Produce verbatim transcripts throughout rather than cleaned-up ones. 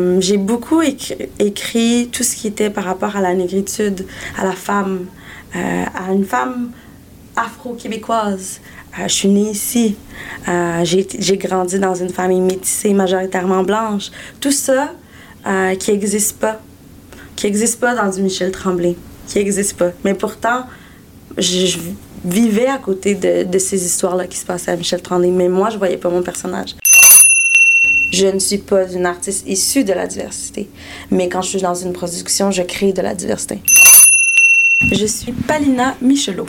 Euh, j'ai beaucoup écrit, écrit tout ce qui était par rapport à la négritude, à la femme, euh, à une femme afro-québécoise. Euh, je suis née ici. Euh, j'ai, j'ai grandi dans une famille métissée, majoritairement blanche. Tout ça euh, qui n'existe pas. Qui n'existe pas dans du Michel Tremblay. Qui n'existe pas. Mais pourtant, je, je vivais à côté de, de ces histoires-là qui se passaient à Michel Tremblay. Mais moi, je ne voyais pas mon personnage. Je ne suis pas une artiste issue de la diversité. Mais quand je suis dans une production, je crée de la diversité. Je suis Palina Michelot.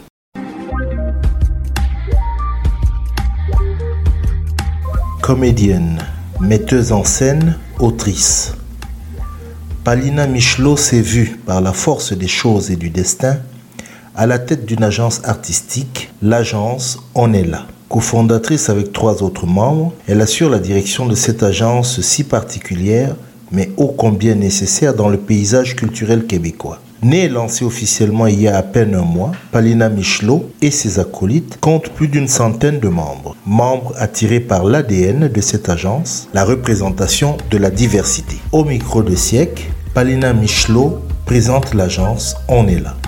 Comédienne, metteuse en scène, autrice. Palina Michelot s'est vue, par la force des choses et du destin, à la tête d'une agence artistique, l'agence On est là. Cofondatrice avec trois autres membres, elle assure la direction de cette agence si particulière, mais ô combien nécessaire dans le paysage culturel québécois. Née et lancée officiellement il y a à peine un mois, Palina Michelot et ses acolytes comptent plus d'une centaine de membres. Membres attirés par l'A D N de cette agence, la représentation de la diversité. Au micro de Siècle, Palina Michelot présente l'agence On est là.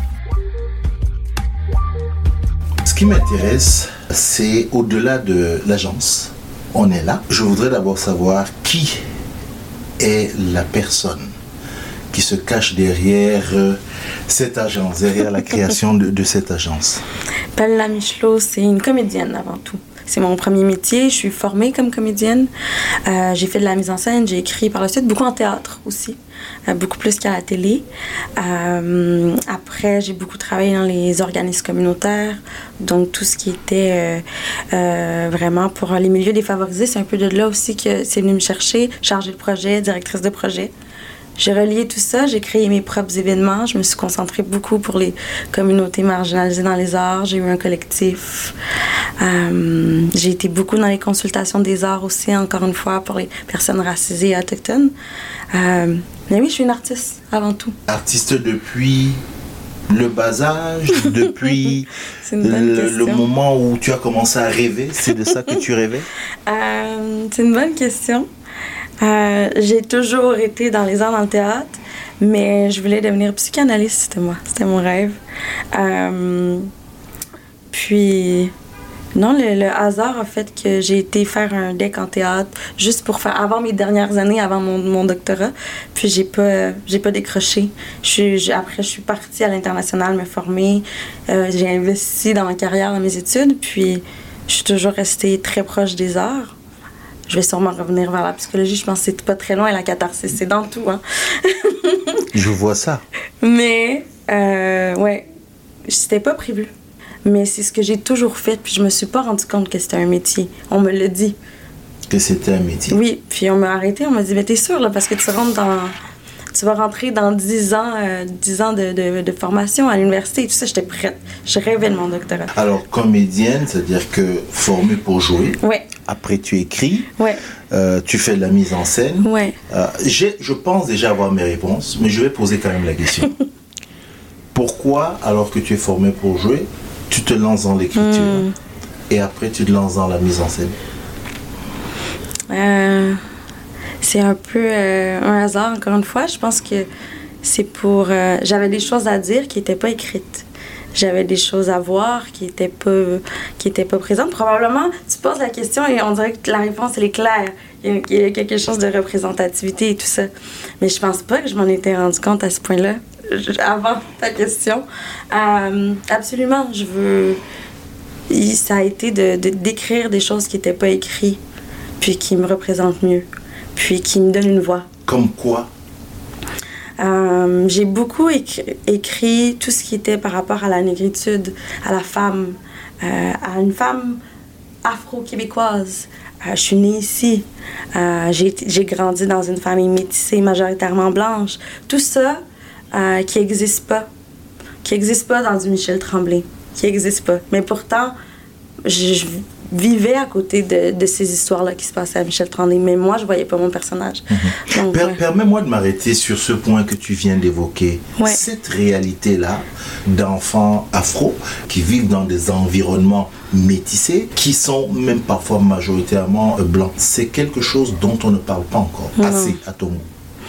Ce qui m'intéresse, c'est au-delà de l'agence On est là. Je voudrais d'abord savoir qui est la personne qui se cache derrière euh, cette agence, derrière la création de, de cette agence. Palina Michelot, c'est une comédienne avant tout. C'est mon premier métier. Je suis formée comme comédienne. Euh, j'ai fait de la mise en scène. J'ai écrit par la suite beaucoup en théâtre aussi, euh, beaucoup plus qu'à la télé. Euh, après, j'ai beaucoup travaillé dans les organismes communautaires, donc tout ce qui était euh, euh, vraiment pour les milieux défavorisés. C'est un peu de là aussi que c'est venu me chercher, chargée de projet, directrice de projet. J'ai relié tout ça, j'ai créé mes propres événements, je me suis concentrée beaucoup pour les communautés marginalisées dans les arts, j'ai eu un collectif. Euh, j'ai été beaucoup dans les consultations des arts aussi, encore une fois, pour les personnes racisées et autochtones. Euh, mais oui, je suis une artiste, avant tout. Artiste depuis le bas âge, depuis le, le moment où tu as commencé à rêver, c'est de ça que tu rêvais? euh, C'est une bonne question. Euh, j'ai toujours été dans les arts, dans le théâtre, mais je voulais devenir psychanalyste, c'était moi, c'était mon rêve. Euh, puis, non, le, le hasard a fait que j'ai été faire un D E C en théâtre juste pour faire, avant mes dernières années, avant mon, mon doctorat, puis j'ai pas, j'ai pas décroché. Je suis, j'ai, après, je suis partie à l'international me former, euh, j'ai investi dans ma carrière, dans mes études, puis je suis toujours restée très proche des arts. Je vais sûrement revenir vers la psychologie. Je pense que c'est pas très loin, la catharsis. C'est dans tout, hein. Je vois ça. Mais, euh, ouais, c'était pas prévu. Mais c'est ce que j'ai toujours fait, puis je me suis pas rendu compte que c'était un métier. On me l'a dit. Que c'était un métier? Oui, puis on m'a arrêté. On m'a dit, mais t'es sûre, là, parce que tu rentres dans... Tu vas rentrer dans dix ans, euh, dix ans de, de, de formation à l'université et tout ça. J'étais prête. Je rêvais de mon doctorat. Alors, comédienne, c'est-à-dire que formée pour jouer. Oui. Après, tu écris. Oui. Euh, tu fais de la mise en scène. Oui. Euh, j'ai, je pense déjà avoir mes réponses, mais je vais poser quand même la question. Pourquoi, alors que tu es formée pour jouer, tu te lances dans l'écriture mm. et après tu te lances dans la mise en scène? Euh... C'est un peu euh, un hasard, encore une fois. Je pense que c'est pour... Euh, j'avais des choses à dire qui n'étaient pas écrites. J'avais des choses à voir qui n'étaient pas, qui étaient pas présentes. Probablement, tu poses la question et on dirait que la réponse, elle est claire. Il y a quelque chose de représentativité et tout ça. Mais je pense pas que je m'en étais rendu compte à ce point-là, avant ta question. Euh, absolument, je veux... Ça a été de, de, d'écrire des choses qui n'étaient pas écrites, puis qui me représentent mieux. Puis qui me donne une voix. Comme quoi? Euh, j'ai beaucoup écrit, écrit tout ce qui était par rapport à la négritude, à la femme, euh, à une femme afro-québécoise. Euh, je suis née ici. Euh, j'ai, j'ai grandi dans une famille métissée, majoritairement blanche. Tout ça euh, qui n'existe pas. Qui n'existe pas dans du Michel Tremblay. Qui n'existe pas. Mais pourtant, je... je vivais à côté de, de ces histoires-là qui se passaient à Michel Tremblay. Mais moi, je voyais pas mon personnage. Mm-hmm. Donc, per- ouais. Permets-moi de m'arrêter sur ce point que tu viens d'évoquer. Ouais. Cette réalité-là d'enfants afro qui vivent dans des environnements métissés, qui sont même parfois majoritairement blancs, c'est quelque chose dont on ne parle pas encore Mm-hmm. assez à ton goût.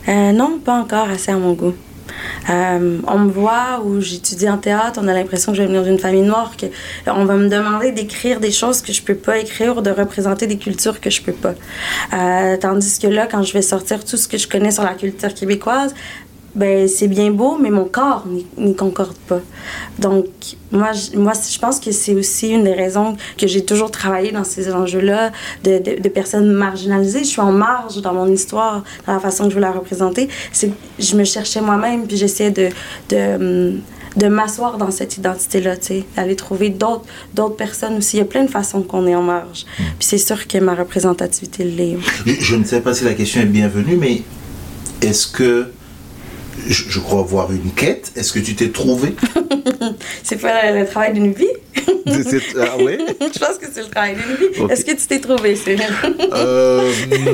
Euh, non, pas encore assez à mon goût. Euh, on me voit où j'étudie en théâtre, on a l'impression que je vais venir d'une famille noire, que on va me demander d'écrire des choses que je peux pas écrire ou de représenter des cultures que je peux pas. Euh, tandis que là, quand je vais sortir tout ce que je connais sur la culture québécoise, ben c'est bien beau, mais mon corps n'y, n'y concorde pas. Donc, moi, je, moi, je pense que c'est aussi une des raisons que j'ai toujours travaillé dans ces enjeux-là de, de, de personnes marginalisées. Je suis en marge dans mon histoire, dans la façon que je veux la représenter. C'est, je me cherchais moi-même, puis j'essayais de, de, de m'asseoir dans cette identité-là, tu sais, d'aller trouver d'autres, d'autres personnes aussi. Il y a plein de façons qu'on est en marge. Puis c'est sûr que ma représentativité l'est. Je, je ne sais pas si la question est bienvenue, mais est-ce que Je, je crois voir une quête. Est-ce que tu t'es trouvé? C'est pas le, le travail d'une vie? C'est, ah ouais? Je pense que c'est le travail d'une vie. Okay. Est-ce que tu t'es trouvé, Cyril? euh,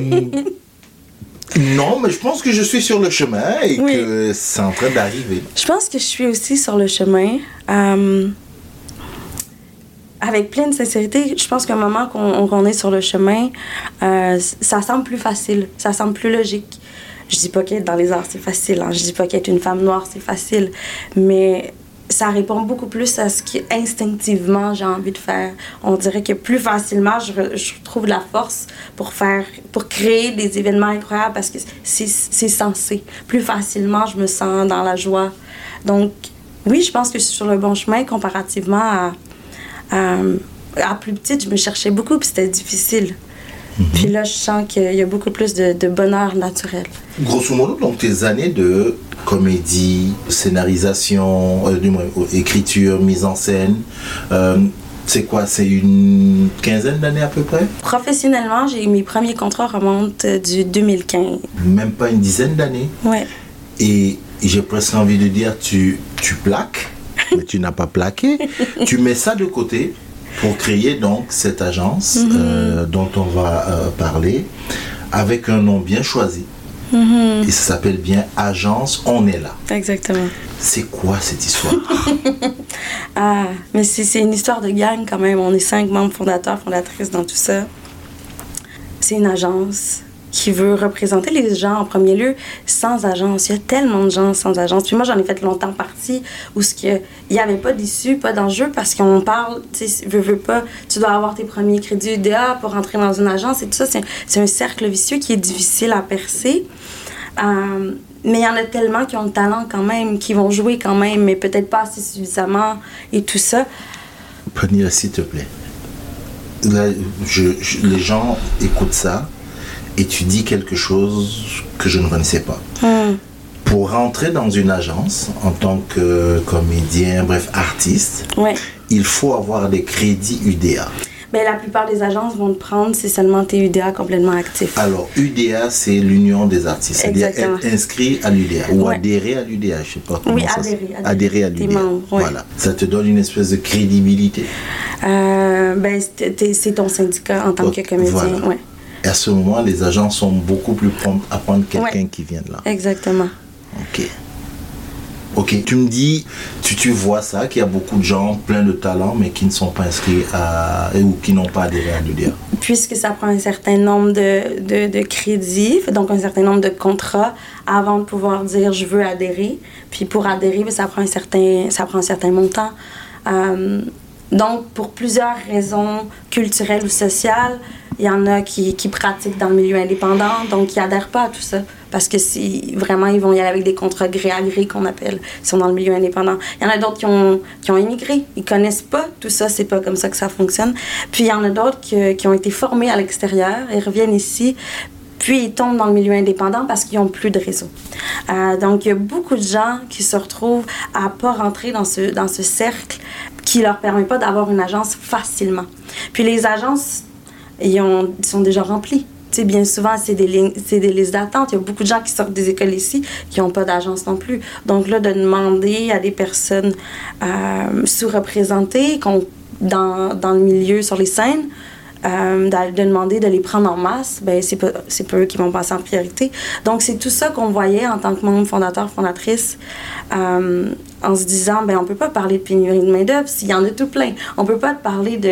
non, mais je pense que je suis sur le chemin et oui. que c'est en train d'arriver. Je pense que je suis aussi sur le chemin. Euh, avec plein de sincérité, je pense qu'à un moment qu'on, qu'on est sur le chemin, euh, ça semble plus facile, ça semble plus logique. Je dis pas qu'être dans les arts, c'est facile. Hein. Je dis pas qu'être une femme noire, c'est facile. Mais ça répond beaucoup plus à ce qu'instinctivement j'ai envie de faire. On dirait que plus facilement, je, re, je trouve la force pour faire, pour créer des événements incroyables parce que c'est, c'est censé. Plus facilement, je me sens dans la joie. Donc, oui, je pense que je suis sur le bon chemin comparativement à... à, à plus petite, je me cherchais beaucoup puis c'était difficile. Mm-hmm. Puis là, je sens qu'il y a beaucoup plus de, de bonheur naturel. Grosso modo, donc tes années de comédie, scénarisation, euh, du moins, écriture, mise en scène, euh, c'est quoi? C'est une quinzaine d'années à peu près? Professionnellement, j'ai mes premiers contrats remontent du deux mille quinze. Même pas une dizaine d'années? Ouais. Et j'ai presque envie de dire, tu, tu plaques, mais tu n'as pas plaqué. Tu mets ça de côté pour créer donc cette agence mm-hmm. euh, dont on va euh, parler avec un nom bien choisi. Mm-hmm. Et ça s'appelle bien Agence On est là. Exactement. C'est quoi cette histoire? Ah, mais c'est, c'est une histoire de gang quand même. On est cinq membres fondateurs, fondatrices dans tout ça. C'est une agence qui veut représenter les gens en premier lieu sans agence. Il y a tellement de gens sans agence. Puis moi, j'en ai fait longtemps partie où il n'y avait pas d'issue, pas d'enjeu parce qu'on parle, tu sais, veux, veux pas, tu dois avoir tes premiers crédits U D A pour rentrer dans une agence et tout ça. C'est, c'est un cercle vicieux qui est difficile à percer. Euh, mais il y en a tellement qui ont le talent quand même, qui vont jouer quand même, mais peut-être pas assez suffisamment et tout ça. Prenez s'il te plaît. Là, je, je, les gens écoutent ça. Et tu dis quelque chose que je ne connaissais pas. Mm. Pour rentrer dans une agence, en tant que comédien, bref, artiste, ouais. il faut avoir des crédits U D A. Ben, la plupart des agences vont te prendre si seulement tu es U D A complètement actif. Alors, U D A, c'est l'Union des artistes. Exactement. C'est-à-dire être inscrit à l'U D A ou ouais. adhérer à l'U D A, je ne sais pas comment oui, ça adhérer, se... adhérer à l'U D A. Membres, ouais. Voilà. Ça te donne une espèce de crédibilité. Euh, ben, c'est, c'est ton syndicat en tant okay. que comédien. Voilà. Ouais. Et à ce moment, les agents sont beaucoup plus prompts à prendre quelqu'un ouais. qui vient de là. Exactement. Ok. Ok, tu me dis, tu, tu vois ça, qu'il y a beaucoup de gens pleins de talent, mais qui ne sont pas inscrits à, ou qui n'ont pas adhéré à l'U D A. Puisque ça prend un certain nombre de, de, de crédits, donc un certain nombre de contrats, avant de pouvoir dire je veux adhérer. Puis pour adhérer, ça prend un certain, ça prend un certain montant. Euh, donc, pour plusieurs raisons culturelles ou sociales, il y en a qui, qui pratiquent dans le milieu indépendant, donc qui n'adhèrent pas à tout ça. Parce que si vraiment, ils vont y aller avec des contrats gré à gré qu'on appelle, ils sont dans le milieu indépendant. Il y en a d'autres qui ont, qui ont immigré, ils ne connaissent pas tout ça, c'est pas comme ça que ça fonctionne. Puis il y en a d'autres qui, qui ont été formés à l'extérieur, ils reviennent ici, puis ils tombent dans le milieu indépendant parce qu'ils n'ont plus de réseau. Euh, donc il y a beaucoup de gens qui se retrouvent à ne pas rentrer dans ce, dans ce cercle qui ne leur permet pas d'avoir une agence facilement. Puis les agences, ils, ont, ils sont déjà remplis. T'sais, bien souvent, c'est des, lignes, c'est des listes d'attente. Il y a beaucoup de gens qui sortent des écoles ici qui n'ont pas d'agence non plus. Donc là, de demander à des personnes euh, sous-représentées qu'on, dans, dans le milieu, sur les scènes, euh, de, de demander de les prendre en masse, ben, c'est, pas, c'est pas eux qui vont passer en priorité. Donc, c'est tout ça qu'on voyait en tant que membre fondateur, fondatrice, euh, en se disant, ben, on peut pas parler de pénurie de main-d'œuvre s'il y en a tout plein. On peut pas te parler de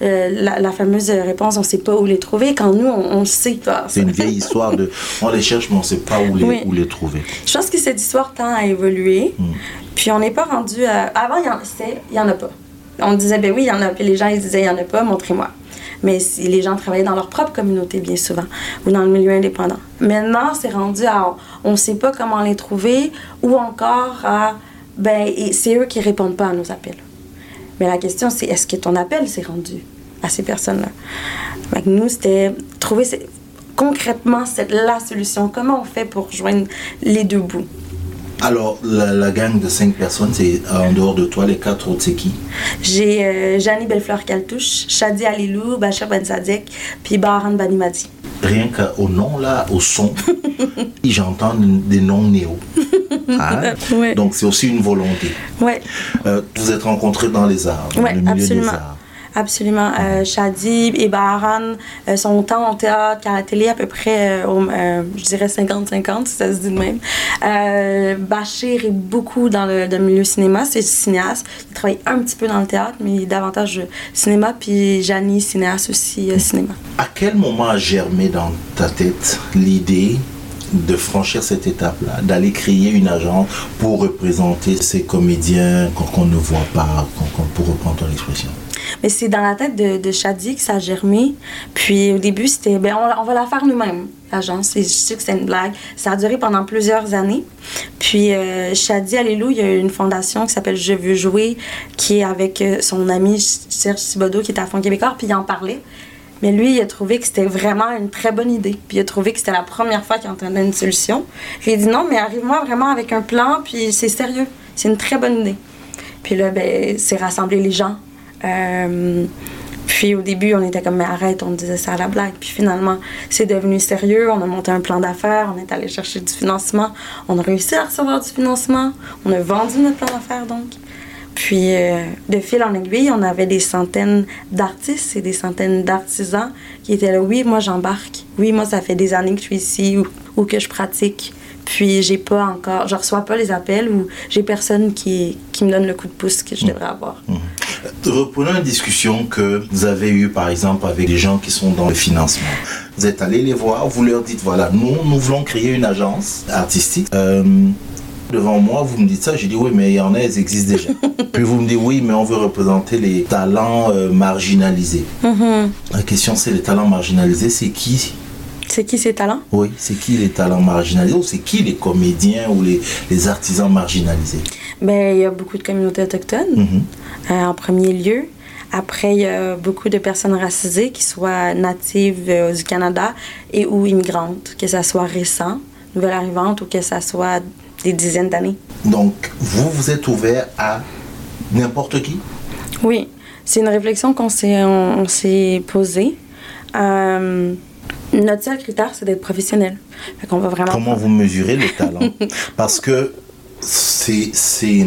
euh, la, la fameuse réponse, on ne sait pas où les trouver, quand nous, on, on le sait. Ah, c'est une vieille histoire de, on les cherche, mais on ne sait pas où les, oui. où les trouver. Je pense que cette histoire tend à évoluer, mm. puis on n'est pas rendu à... Avant, il n'y en, en a pas. On disait, ben oui, il y en a, puis les gens, ils disaient, il n'y en a pas, montrez-moi. Mais si les gens travaillaient dans leur propre communauté, bien souvent, ou dans le milieu indépendant. Maintenant, c'est rendu à, on ne sait pas comment les trouver, ou encore à, ben, et c'est eux qui ne répondent pas à nos appels. Mais la question, c'est, est-ce que ton appel s'est rendu à ces personnes-là? Donc, nous, c'était trouver concrètement cette, la solution. Comment on fait pour joindre les deux bouts? Alors, la, la gang de cinq personnes, c'est en dehors de toi, les quatre autres, c'est qui? J'ai euh, Janie Bellefleur-Caltouche, Shadi Alilou, Bachir Ben Sadek, puis Baharan Banimadi. Rien qu'au nom, là, au son, j'entends des noms néo. Hein? Ouais. Donc, c'est aussi une volonté. Oui. Euh, vous êtes rencontrés dans les arts, dans ouais, le milieu absolument. des arts. Absolument. Euh, Shadi et Baharan euh, sont autant en théâtre qu'à la télé, à peu près, euh, au, euh, je dirais cinquante cinquante, si ça se dit de même. Euh, Bachir est beaucoup dans le, le milieu cinéma, c'est cinéaste. Il travaille un petit peu dans le théâtre, mais davantage euh, cinéma. Puis Janie, cinéaste aussi, euh, cinéma. À quel moment a germé dans ta tête l'idée de franchir cette étape-là, d'aller créer une agence pour représenter ces comédiens qu'on, qu'on ne voit pas, qu'on, qu'on, pour reprendre ton expression? Mais c'est dans la tête de, de Shadi que ça a germé. Puis au début, c'était, ben on, on va la faire nous-mêmes, l'agence. Et je sais que c'est une blague. Ça a duré pendant plusieurs années. Puis euh, Shadi Alilou, il y a une fondation qui s'appelle Je veux jouer, qui est avec euh, son ami Serge Thibodeau, qui est à Fonds québécois, puis il en parlait. Mais lui, il a trouvé que c'était vraiment une très bonne idée. Puis il a trouvé que c'était la première fois qu'il entendait une solution. Puis il a dit non, mais arrive-moi vraiment avec un plan, puis c'est sérieux. C'est une très bonne idée. Puis là, ben, c'est rassembler les gens. Euh, puis au début, on était comme, mais arrête, on disait ça à la blague. Puis finalement, c'est devenu sérieux. On a monté un plan d'affaires, on est allé chercher du financement. On a réussi à recevoir du financement. On a vendu notre plan d'affaires, donc. Puis, euh, de fil en aiguille, on avait des centaines d'artistes et des centaines d'artisans qui étaient là. Oui, moi, j'embarque. Oui, moi, ça fait des années que je suis ici ou, ou que je pratique. Puis, j'ai pas encore... Je reçois pas les appels ou j'ai personne qui, qui me donne le coup de pouce que je devrais avoir. Mmh. Reprenons une discussion que vous avez eue, par exemple, avec les gens qui sont dans le financement. Vous êtes allés les voir, vous leur dites, voilà, nous, nous voulons créer une agence artistique. Euh, devant moi, vous me dites ça, j'ai dit oui, mais il y en a, elles existent déjà. Puis vous me dites oui, mais on veut représenter les talents euh, marginalisés. Mm-hmm. La question, c'est les talents marginalisés, c'est qui? C'est qui ces talents? Oui, c'est qui les talents marginalisés ou c'est qui les comédiens ou les, les artisans marginalisés? Bien, il y a beaucoup de communautés autochtones, mm-hmm. euh, en premier lieu. Après, il y a beaucoup de personnes racisées, qui soient natives euh, du Canada et ou immigrantes, que ça soit récent, nouvelle arrivante ou que ça soit des dizaines d'années. Donc, vous, vous êtes ouvert à n'importe qui? Oui, c'est une réflexion qu'on s'est, on, on s'est posée. Euh, notre seul critère, c'est d'être professionnel. Fait qu'on va vraiment Comment vous mesurez le talent? Parce que c'est, c'est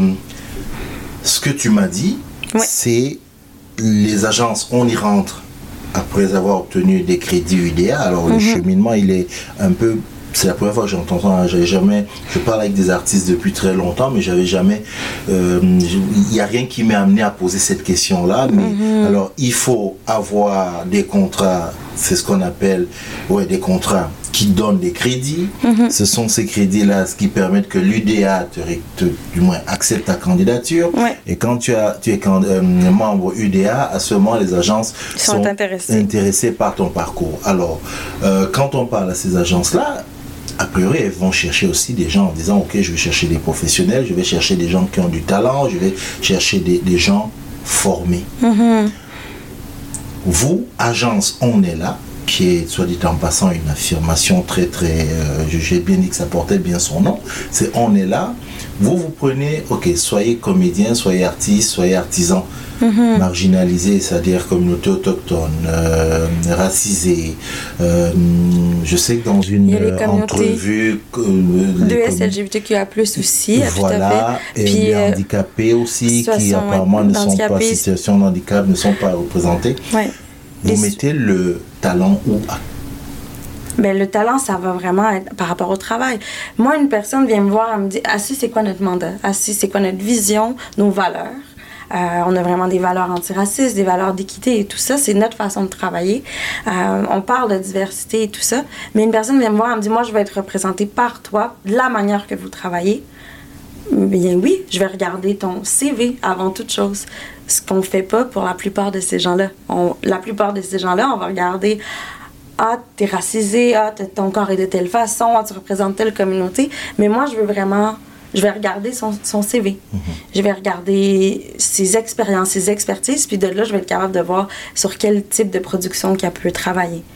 ce que tu m'as dit, oui. C'est les agences, on y rentre après avoir obtenu des crédits U D A. Alors, mm-hmm. le cheminement, il est un peu... C'est la première fois que j'entends ça. J'avais jamais, je parle avec des artistes depuis très longtemps, mais j'avais jamais... Euh, il n'y a rien qui m'ait amené à poser cette question-là. Mais mm-hmm. alors, il faut avoir des contrats, c'est ce qu'on appelle ouais, des contrats qui donnent des crédits. Mm-hmm. Ce sont ces crédits-là qui permettent que l'U D A, te, te, du moins, accepte ta candidature. Ouais. Et quand tu, as, tu es euh, membre U D A, à ce moment, les agences sont, sont intéressées. intéressées par ton parcours. Alors, euh, quand on parle à ces agences-là, a priori, elles vont chercher aussi des gens en disant, ok, je vais chercher des professionnels, je vais chercher des gens qui ont du talent, je vais chercher des, des gens formés. Mm-hmm. Vous, agence On est là, qui est, soit dit en passant, une affirmation très, très... Euh, j'ai bien dit que ça portait bien son nom. C'est On est là. Vous, vous prenez, ok, soyez comédien, soyez artiste, soyez artisan. Mm-hmm. Marginalisé, c'est-à-dire communauté autochtone, euh, racisée. Euh, je sais que dans une entrevue... Euh, de S L G B T Q A plus, aussi, voilà, tout à fait. Et puis, les euh, handicapés aussi, qui apparemment ne sont pas en situation de handicap, ne sont pas représentés. Ouais. Vous les... mettez le talent où? Ben, le talent, ça va vraiment être par rapport au travail. Moi, une personne vient me voir, elle me dit, Assis, c'est quoi notre mandat? Assis, c'est quoi notre vision, nos valeurs? Euh, on a vraiment des valeurs antiracistes, des valeurs d'équité et tout ça. C'est notre façon de travailler. Euh, on parle de diversité et tout ça. Mais une personne vient me voir, elle me dit, moi, je vais être représentée par toi, de la manière que vous travaillez. Bien oui, je vais regarder ton C V avant toute chose. Ce qu'on ne fait pas pour la plupart de ces gens-là. On, la plupart de ces gens-là, on va regarder « Ah, t'es racisé, ah, ton corps est de telle façon, ah, tu représentes telle communauté. » Mais moi, je veux vraiment... Je vais regarder son, son C V. Mm-hmm. Je vais regarder ses expériences, ses expertises, puis de là, je vais être capable de voir sur quel type de production qu'elle peut travailler.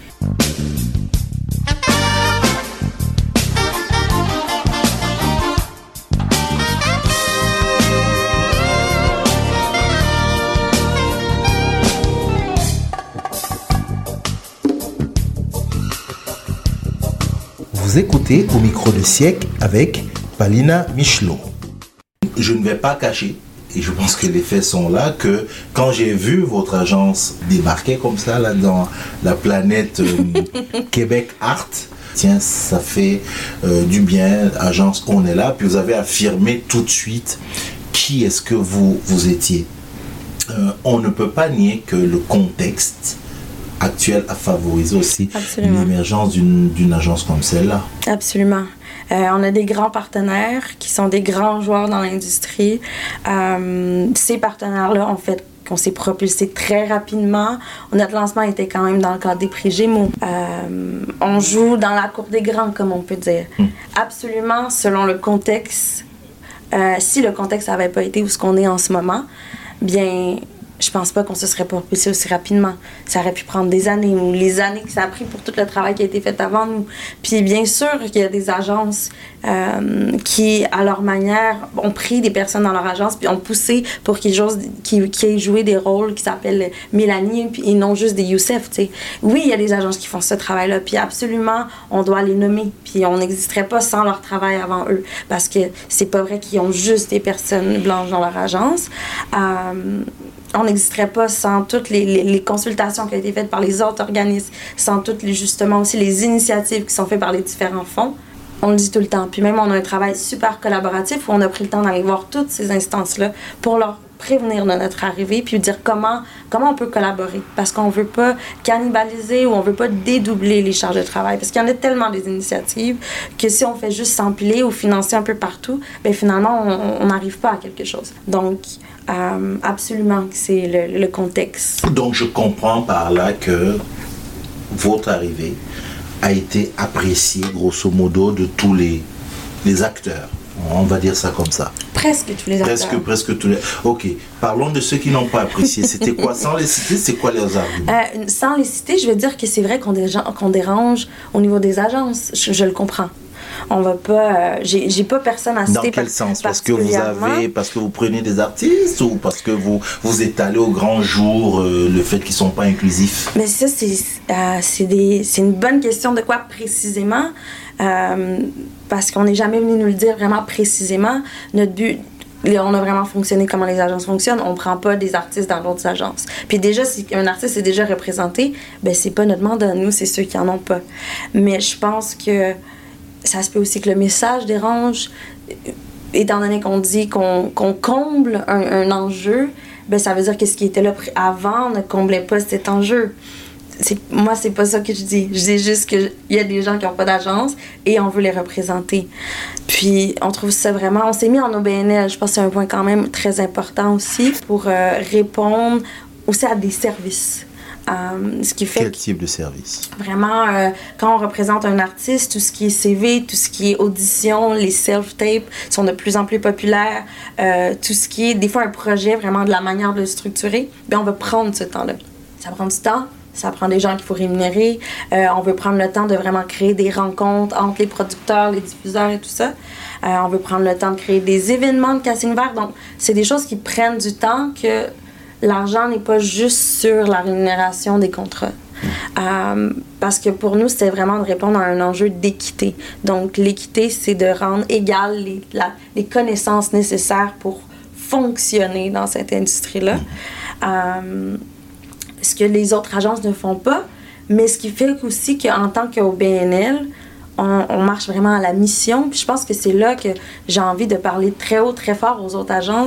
Vous écoutez Au micro de siècle avec Palina Michelot. Je ne vais pas cacher, et je pense que les faits sont là, que quand j'ai vu votre agence débarquer comme ça là dans la planète euh, Québec Art, tiens, ça fait euh, du bien, agence, on est là, puis vous avez affirmé tout de suite qui est-ce que vous, vous étiez. Euh, on ne peut pas nier que le contexte actuel a favorisé aussi Absolument. l'émergence d'une, d'une agence comme celle-là. Absolument. Euh, on a des grands partenaires qui sont des grands joueurs dans l'industrie. Euh, ces partenaires-là ont fait qu'on s'est propulsé très rapidement. Notre lancement était quand même dans le cadre des prix Gémeaux. Euh, on joue dans la cour des grands, comme on peut dire. Mm. Absolument, selon le contexte. Euh, si le contexte n'avait pas été où ce qu'on est en ce moment, bien... je pense pas qu'on se serait propulsé aussi rapidement. Ça aurait pu prendre des années, ou les années que ça a pris pour tout le travail qui a été fait avant nous. Puis bien sûr qu'il y a des agences euh, qui, à leur manière, ont pris des personnes dans leur agence puis ont poussé pour qu'ils, jouent, qu'ils, qu'ils aient joué des rôles qui s'appellent Mélanie puis, et non juste des Youssef, tu sais. Oui, il y a des agences qui font ce travail-là, puis absolument, on doit les nommer. Puis on n'existerait pas sans leur travail avant eux, parce que c'est pas vrai qu'ils ont juste des personnes blanches dans leur agence. Euh, on n'existerait pas sans toutes les, les, les consultations qui ont été faites par les autres organismes, sans toutes les, justement aussi les initiatives qui sont faites par les différents fonds. On le dit tout le temps. Puis même, on a un travail super collaboratif où on a pris le temps d'aller voir toutes ces instances-là pour leur prévenir de notre arrivée, puis dire comment, comment on peut collaborer. Parce qu'on ne veut pas cannibaliser ou on ne veut pas dédoubler les charges de travail. Parce qu'il y en a tellement des initiatives que si on fait juste s'empiler ou financer un peu partout, bien finalement, on n'arrive pas à quelque chose. Donc, euh, absolument, c'est le, le contexte. Donc, je comprends par là que votre arrivée a été appréciée, grosso modo, de tous les, les acteurs. On va dire ça comme ça. Presque tous les acteurs. Presque, presque tous les... Ok, parlons de ceux qui n'ont pas apprécié. C'était quoi? Sans les citer, c'est quoi leurs arguments? Euh, sans les citer, je veux dire que c'est vrai qu'on, dérange, qu'on dérange au niveau des agences. Je, je le comprends. On va pas... Euh, j'ai, j'ai pas personne à citer. Dans quel par, sens? Parce que vous avez... Parce que vous prenez des artistes ou parce que vous, vous étalez au grand jour euh, le fait qu'ils sont pas inclusifs? Mais ça, c'est, euh, c'est, des, c'est une bonne question de quoi précisément? Euh, parce qu'on n'est jamais venu nous le dire vraiment précisément. Notre but, on a vraiment fonctionné comment les agences fonctionnent. On ne prend pas des artistes dans d'autres agences. Puis déjà, si un artiste est déjà représenté, ben c'est pas notre mandat. Nous, c'est ceux qui n'en ont pas. Mais je pense que ça se peut aussi que le message dérange. Étant donné qu'on dit qu'on, qu'on comble un, un enjeu, ben ça veut dire que ce qui était là avant ne comblait pas cet enjeu. C'est, moi, c'est pas ça que je dis. Je dis juste qu'il y a des gens qui n'ont pas d'agence et on veut les représenter. Puis, on trouve ça vraiment... On s'est mis en O B N L. Je pense que c'est un point quand même très important aussi pour euh, répondre aussi à des services. Euh, ce qui fait Quel type de service? Vraiment, euh, quand on représente un artiste, tout ce qui est C V, tout ce qui est audition, les self-tapes sont de plus en plus populaires. Euh, tout ce qui est, des fois, un projet, vraiment de la manière de le structurer, bien, on va prendre ce temps-là. Ça prend du temps. Ça prend des gens qu'il faut rémunérer. Euh, on veut prendre le temps de vraiment créer des rencontres entre les producteurs, les diffuseurs et tout ça. Euh, on veut prendre le temps de créer des événements de casting vert. Donc, c'est des choses qui prennent du temps, que l'argent n'est pas juste sur la rémunération des contrats. Euh, parce que pour nous, c'était vraiment de répondre à un enjeu d'équité. Donc, l'équité, c'est de rendre égales les, la, les connaissances nécessaires pour fonctionner dans cette industrie-là. Euh, ce que les autres agences ne font pas, mais ce qui fait aussi qu'en tant qu'O B N L, on, on marche vraiment à la mission. Puis je pense que c'est là que j'ai envie de parler très haut, très fort aux autres agences.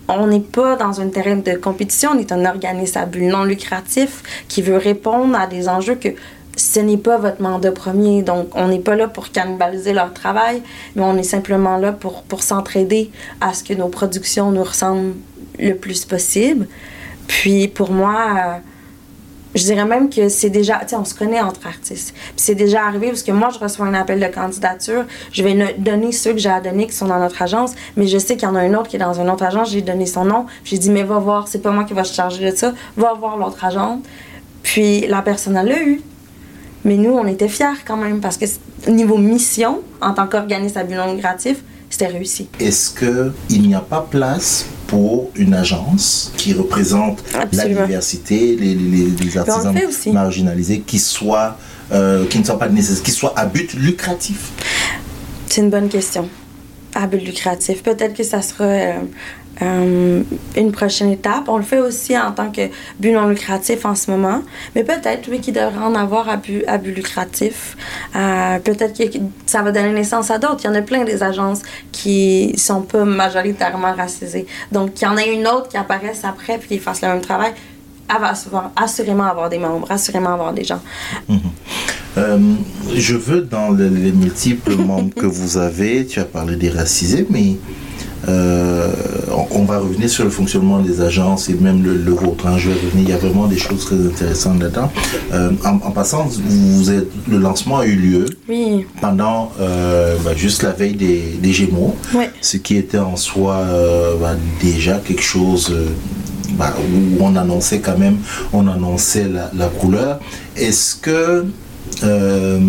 on n'est pas dans un terrain de compétition, on est un organisme à but non lucratif qui veut répondre à des enjeux que ce n'est pas votre mandat premier. Donc, on n'est pas là pour cannibaliser leur travail, mais on est simplement là pour, pour s'entraider à ce que nos productions nous ressemblent le plus possible. Puis, pour moi, euh, je dirais même que c'est déjà... Tu sais, on se connaît entre artistes. Puis c'est déjà arrivé parce que moi, je reçois un appel de candidature. Je vais no- donner ceux que j'ai à donner qui sont dans notre agence, mais je sais qu'il y en a un autre qui est dans une autre agence. J'ai donné son nom. J'ai dit, mais va voir, c'est pas moi qui va se charger de ça. Va voir l'autre agence. Puis la personne, elle l'a eu. Mais nous, on était fiers quand même parce que au niveau mission, en tant qu'organisme à but non lucratif, c'était réussi. Est-ce qu'il n'y a pas place pour une agence qui représente Absolument. La diversité, les, les, les artisans marginalisés, qui, soient, euh, qui ne soient pas nécessaires, qui soient à but lucratif? C'est une bonne question. À but lucratif. Peut-être que ça sera euh, euh, une prochaine étape. On le fait aussi en tant que but non lucratif en ce moment. Mais peut-être, oui, qu'il devrait en avoir à but, à but lucratif. Euh, peut-être que ça va donner naissance à d'autres. Il y en a plein des agences qui sont pas majoritairement racisées. Donc, il y en a une autre qui apparaisse après puis qui fasse le même travail. Elle va souvent, assurément avoir des membres, assurément avoir des gens. Mm-hmm. Euh, je veux, dans le, les multiples membres que vous avez, tu as parlé des racisés, mais euh, on, on va revenir sur le fonctionnement des agences et même le, le vôtre. Hein, je vais revenir, il y a vraiment des choses très intéressantes là-dedans. Euh, en, en passant, vous êtes, le lancement a eu lieu oui. pendant euh, bah, juste la veille des, des Gémeaux, oui. ce qui était en soi euh, bah, déjà quelque chose... Euh, Bah, où on annonçait quand même, on annonçait la, la couleur. Est-ce que euh,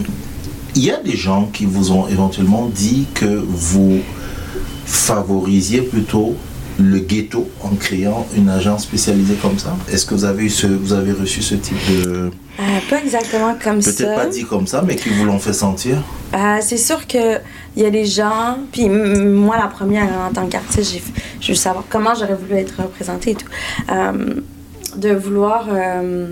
il y a des gens qui vous ont éventuellement dit que vous favorisiez plutôt le ghetto en créant une agence spécialisée comme ça? Est-ce que vous avez eu ce, vous avez reçu ce type de... Euh, pas exactement comme Peut-être ça. Peut-être pas dit comme ça, mais qui vous l'ont fait sentir? Euh, c'est sûr qu'il y a des gens, puis m- moi la première en tant qu'artiste, j'ai, je veux savoir comment j'aurais voulu être représentée et tout. Euh, de vouloir... Euh,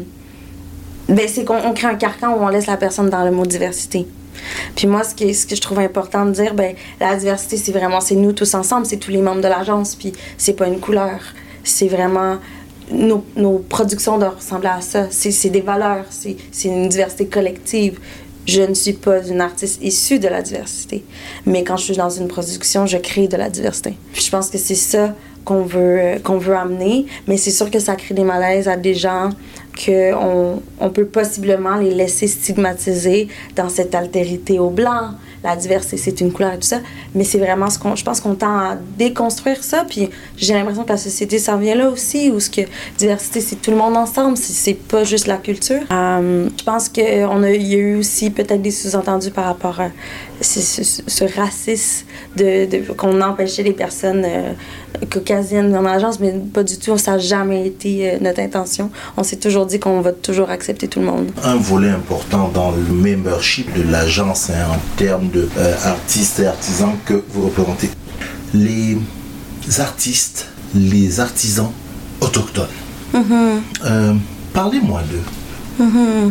ben c'est qu'on on crée un carcan où on laisse la personne dans le mot diversité. Puis moi, ce, qui est, ce que je trouve important de dire, ben la diversité, c'est vraiment, c'est nous tous ensemble, c'est tous les membres de l'agence, puis c'est pas une couleur. C'est vraiment... Nos, nos productions doivent ressembler à ça. C'est, c'est des valeurs, c'est, c'est une diversité collective. Je ne suis pas une artiste issue de la diversité. Mais quand je suis dans une production, je crée de la diversité. Puis je pense que c'est ça qu'on veut, qu'on veut amener. Mais c'est sûr que ça crée des malaises à des gens qu'on on peut possiblement les laisser stigmatiser dans cette altérité au blanc. La diversité, c'est une couleur et tout ça. Mais c'est vraiment ce qu'on... Je pense qu'on tend à déconstruire ça. Puis j'ai l'impression que la société s'en vient là aussi, où ce que diversité, c'est tout le monde ensemble. C'est, c'est pas juste la culture. Euh, je pense qu'il y a eu aussi peut-être des sous-entendus par rapport à ce, ce, ce racisme de, de, qu'on empêchait les personnes euh, caucasiennes dans l'agence, mais pas du tout. Ça n'a jamais été euh, notre intention. On s'est toujours dit qu'on va toujours accepter tout le monde. Un volet important dans le membership de l'agence, hein, en termes de euh, artistes et artisans que vous représentez. Les artistes, les artisans autochtones. Mm-hmm. Euh, parlez-moi d'eux. Mm-hmm.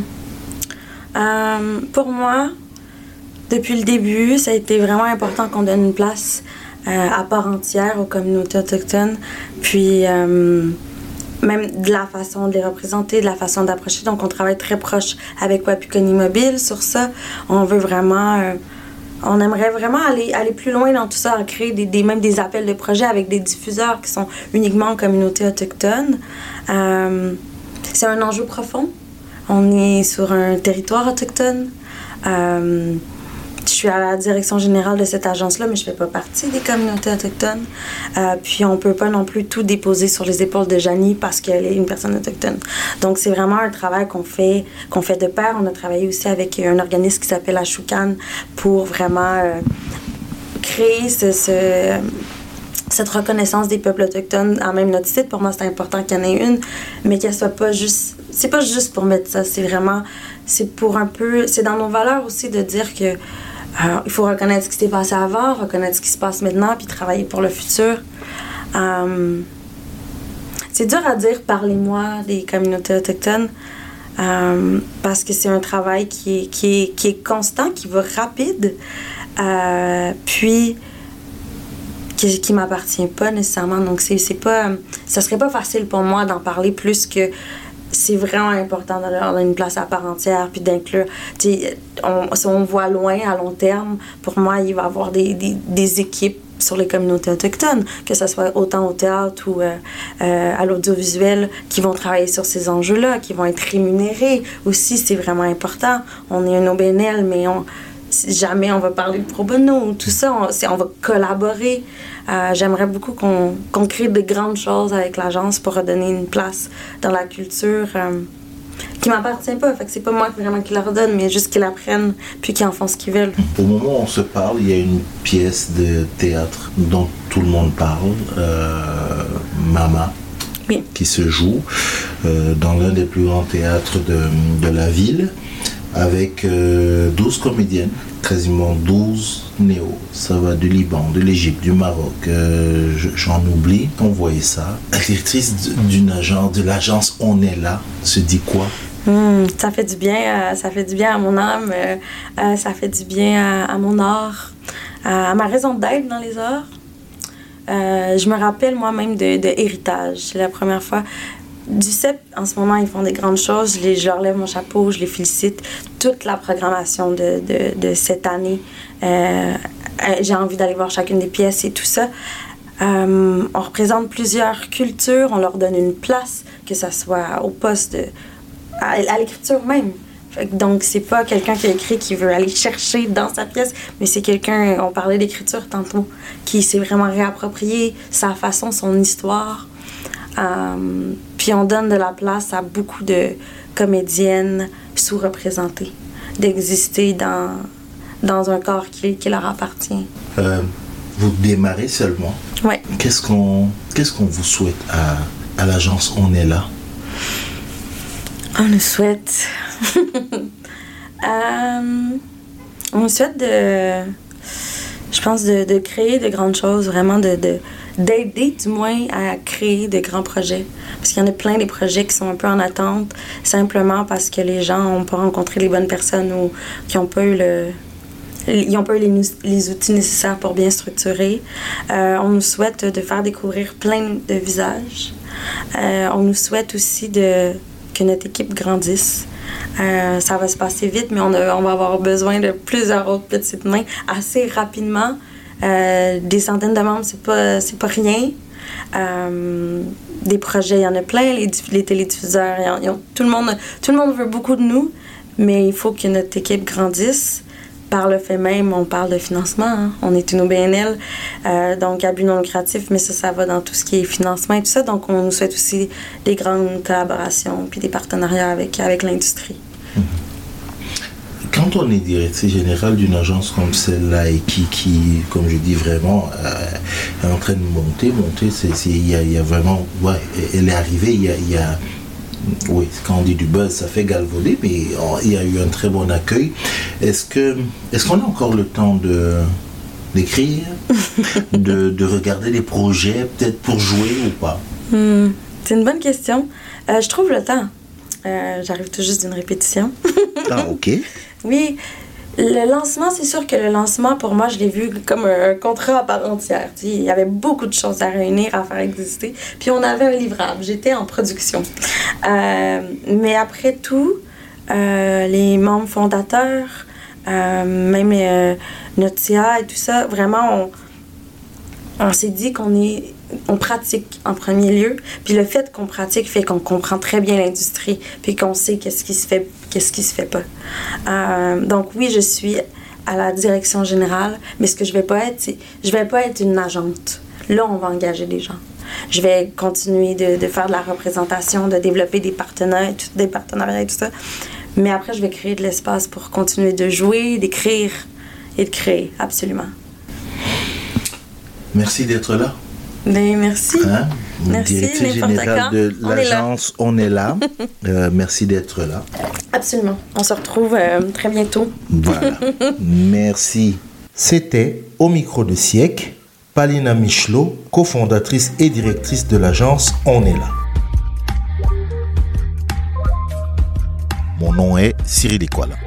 Euh, pour moi, depuis le début, ça a été vraiment important qu'on donne une place euh, à part entière aux communautés autochtones. Puis, euh, même de la façon de les représenter, de la façon d'approcher. Donc, on travaille très proche avec Wapikoni Mobile sur ça. On veut vraiment... Euh, on aimerait vraiment aller, aller plus loin dans tout ça, à créer des, des, même des appels de projets avec des diffuseurs qui sont uniquement en communauté autochtone. Euh, c'est un enjeu profond. On est sur un territoire autochtone. Euh, je suis à la direction générale de cette agence-là, mais je ne fais pas partie des communautés autochtones. Euh, puis on ne peut pas non plus tout déposer sur les épaules de Janie parce qu'elle est une personne autochtone. Donc c'est vraiment un travail qu'on fait, qu'on fait de pair. On a travaillé aussi avec un organisme qui s'appelle Ashukan pour vraiment euh, créer ce, ce, cette reconnaissance des peuples autochtones à même notre site. Pour moi, c'est important qu'il y en ait une, mais qu'elle soit pas juste... C'est pas juste pour mettre ça, c'est vraiment... C'est pour un peu... C'est dans nos valeurs aussi de dire que Euh, il faut reconnaître ce qui s'est passé avant, reconnaître ce qui se passe maintenant, puis travailler pour le futur. Euh, c'est dur à dire, parlez-moi des communautés autochtones, euh, parce que c'est un travail qui est, qui est, qui est constant, qui va rapide. Euh, puis, qui, qui m'appartient pas nécessairement. Donc, c'est, c'est pas... Ça serait pas facile pour moi d'en parler plus que... C'est vraiment important de leur donner une place à part entière, puis d'inclure... Tu sais, on, si on voit loin, à long terme, pour moi, il va y avoir des, des, des équipes sur les communautés autochtones, que ce soit autant au théâtre ou euh, euh, à l'audiovisuel, qui vont travailler sur ces enjeux-là, qui vont être rémunérés aussi, c'est vraiment important. On est un O B N L, mais on, jamais on va parler de pro bono, tout ça, on, c'est, on va collaborer. Euh, j'aimerais beaucoup qu'on, qu'on crée de grandes choses avec l'agence pour redonner une place dans la culture euh, qui m'appartient pas. Fait que c'est pas moi vraiment qui leur donne, mais juste qu'ils la prennent puis qu'ils en font ce qu'ils veulent. Au moment où on se parle, il y a une pièce de théâtre dont tout le monde parle, euh, Mama, oui. qui se joue euh, dans l'un des plus grands théâtres de, de la ville, avec euh, douze comédiennes, quasiment douze néo. Ça va du Liban, de l'Égypte, du Maroc, euh, j'en oublie. On voyait ça. La directrice d'une agence, de l'agence On est là, se dit quoi? Mmh, ça fait du bien, euh, ça fait du bien à mon âme, euh, euh, ça fait du bien à, à mon art, à, à ma raison d'être dans les arts. Euh, je me rappelle moi-même de, de Héritage. C'est la première fois. Du C E P, en ce moment, ils font des grandes choses. Je, les, je leur lève mon chapeau, je les félicite. Toute la programmation de, de, de cette année, euh, j'ai envie d'aller voir chacune des pièces et tout ça. Euh, on représente plusieurs cultures, on leur donne une place, que ce soit au poste, de, à, à l'écriture même. Donc, c'est pas quelqu'un qui a écrit qui veut aller chercher dans sa pièce, mais c'est quelqu'un, on parlait d'écriture tantôt, qui s'est vraiment réapproprié sa façon, son histoire. Euh, puis on donne de la place à beaucoup de comédiennes sous-représentées, d'exister dans, dans un corps qui, qui leur appartient. Euh, vous démarrez seulement. Oui. Qu'est-ce qu'on, qu'est-ce qu'on vous souhaite à, à l'agence On est là? On nous souhaite... euh, on nous souhaite de... Je pense de, de créer de grandes choses, vraiment de... de d'aider du moins à créer de grands projets. Parce qu'il y en a plein des projets qui sont un peu en attente, simplement parce que les gens n'ont pas rencontré les bonnes personnes ou qui n'ont pas eu le... Ils n'ont pas eu les, les outils nécessaires pour bien structurer. Euh, on nous souhaite de faire découvrir plein de visages. Euh, on nous souhaite aussi de, que notre équipe grandisse. Euh, ça va se passer vite, mais on, a, on va avoir besoin de plusieurs autres petites mains assez rapidement. Euh, des centaines de membres, c'est pas, c'est pas rien. Euh, des projets, il y en a plein, les, les télédiffuseurs, y en, y en, tout, le monde, tout le monde veut beaucoup de nous, mais il faut que notre équipe grandisse. Par le fait même, on parle de financement. Hein. On est une O B N L, euh, donc à but non lucratif, mais ça, ça va dans tout ce qui est financement et tout ça. Donc, on nous souhaite aussi des grandes collaborations puis des partenariats avec, avec l'industrie. Mmh. Quand on est directrice générale d'une agence comme celle-là et qui, qui comme je dis vraiment, euh, est en train de monter, monter, c'est, c'est, il y a, il y a vraiment, ouais, elle est arrivée, il y a, il y a, oui, quand on dit du buzz, ça fait galvauder, mais oh, il y a eu un très bon accueil. Est-ce que, est-ce qu'on a encore le temps de d'écrire, de, de regarder les projets, peut-être pour jouer ou pas? Hmm, c'est une bonne question. Euh, je trouve le temps. Euh, j'arrive tout juste d'une répétition. Ah, ok. Oui, le lancement, c'est sûr que le lancement, pour moi, je l'ai vu comme un contrat à part entière. Tu sais, il y avait beaucoup de choses à réunir, à faire exister. Puis on avait un livrable. J'étais en production. Euh, mais après tout, euh, les membres fondateurs, euh, même euh, notre C A et tout ça, vraiment, on, on s'est dit qu'on est... on pratique en premier lieu, puis le fait qu'on pratique fait qu'on comprend très bien l'industrie, puis qu'on sait qu'est-ce qui se fait, qu'est-ce qui se fait pas. Euh, donc oui, je suis à la direction générale, mais ce que je vais pas être, c'est, je vais pas être une agente. Là, on va engager des gens. Je vais continuer de, de faire de la représentation, de développer des partenaires, tout, des partenariats et tout ça. Mais après, je vais créer de l'espace pour continuer de jouer, d'écrire et de créer, absolument. Merci d'être là. Ben, merci. Hein? Merci, directrice générale de on l'agence On est là. euh, merci d'être là. Absolument. On se retrouve euh, très bientôt. Voilà. Merci. C'était au micro de Siècle, Palina Michelot, cofondatrice et directrice de l'agence On est là. Mon nom est Cyril Ekwala.